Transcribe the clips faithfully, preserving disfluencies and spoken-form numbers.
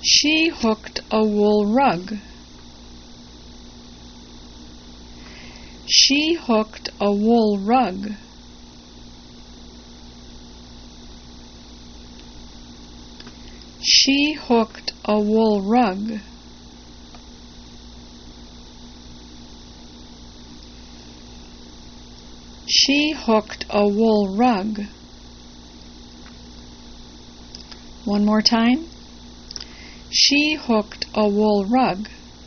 She hooked a wool rug. She hooked a wool rug. She hooked a wool rug. She hooked a wool rug. One more time. She hooked a wool rug.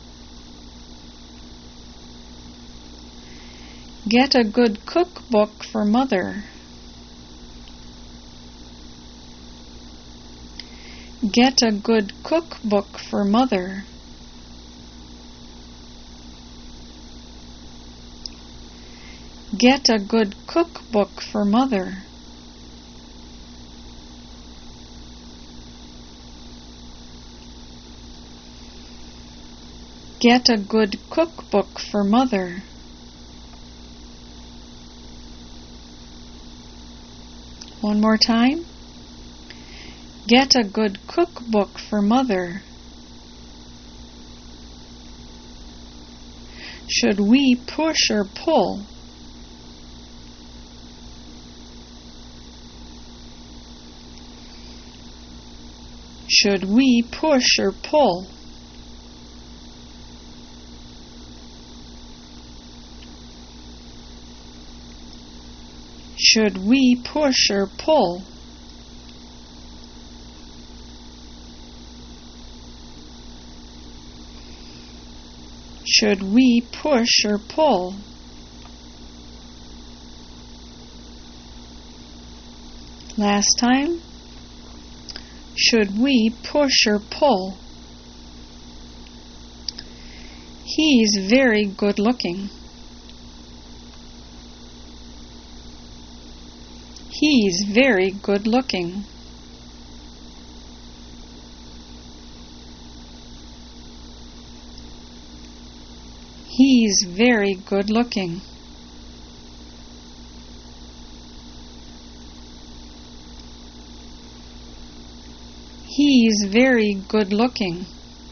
Get a good cookbook for Mother. Get a good cookbook for Mother. Get a good cookbook for Mother. Get a good cookbook for Mother. One more time. Get a good cookbook for Mother. Should we push or pull? Should we push or pull? Should we push or pull? Should we push or pull? Last time. Should we push or pull? He's very good looking. He's very good looking. He's very good looking. He's very good looking.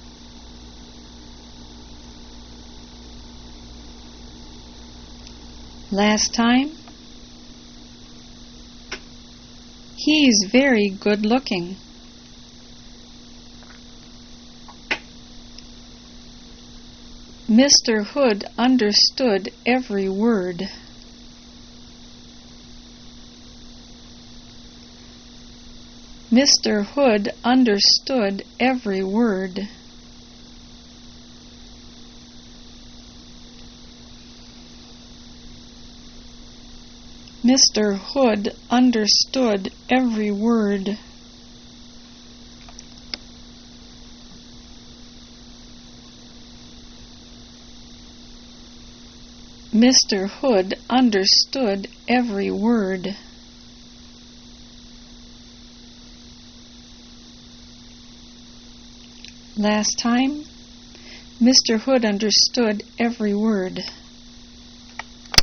Last time. He's very good looking. Mister Hood understood every word. Mister Hood understood every word. Mister Hood understood every word. Mister Hood understood every word. Last time, Mister Hood understood every word.